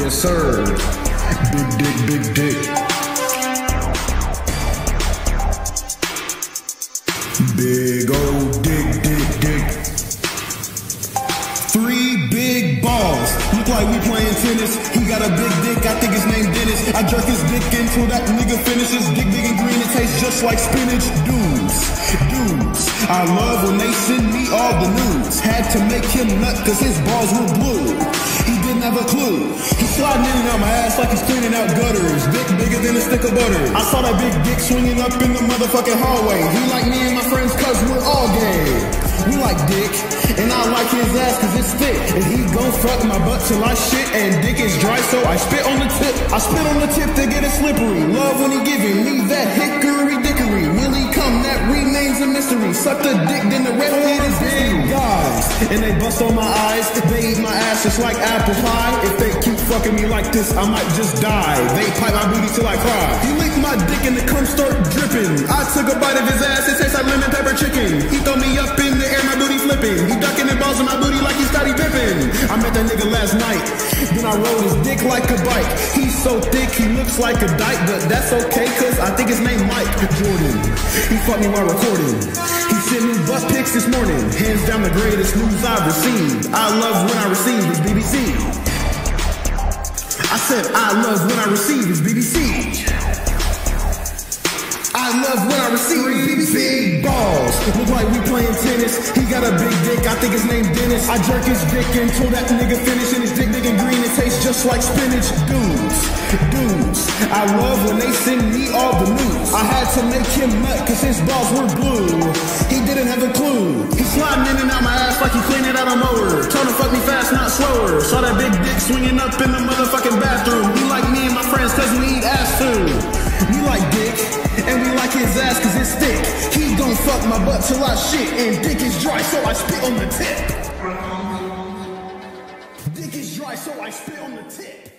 Yes, sir. Big dick, big dick. Big old dick, dick, dick. 3 big balls. Look like we playing tennis. He got a big dick, I think his name Dennis. I jerk his dick until that nigga finishes. Dick big and green, it tastes just like spinach. Dudes, I love when they send me all the news. Had to make him nut cause his balls were blue. He didn't have a clue. He's sliding in and out my ass like he's cleaning out gutters. Dick bigger than a stick of butter. I saw that big dick swinging up in the motherfucking hallway. He like me and my friends cause we're all gay. We like dick, and I like his ass cause it's thick. And he gon' fuck my butt till I shit, and dick is dry so I spit on the tip. I spit on the tip to get it slippery. Love when he giving me that hickory dickory. Will he come? That remains a mystery. Suck the dick, then the rest of it is big guys. And they bust on my eyes, they eat my ass just like apple pie. If they keep fucking me like this, I might just die. They pipe my booty till I cry. He licked my dick and the cum start dripping. I took a bite of his ass, it tastes like lemon pepper chicken. He throw me up in the air, my booty flipping. He ducking and balls in my booty like he's Scottie Pippen. I met that nigga last night, then I rode his dick like a bike. He's so thick, he looks like a dyke, but that's okay cause I think his name Mike Jordan. He fucked me while recording. He sent me butt pics this morning. Hands down the greatest news I've received. I love when I receive his BBC. I said I love when I receive his BBC. I love when I receive his big balls. Look like we playing tennis. He got a big dick, I think his name Dennis. I jerk his dick until that nigga finish. And his dick big and green, it tastes just like spinach. Dudes, I love when they send me all the news. I had to make him nut cause his balls were blue. He didn't have a clue. He's sliding in and out my ass like he cleaning out a mower. Told him fuck me fast, not slower. Saw that big dick swinging up in the motherfucking bathroom. He like me and my friends cause we eat ass too. We like dick, and we like his ass cause it's thick. He gon' fuck my butt till I shit, and dick is dry so I spit on the tip. Dick is dry so I spit on the tip.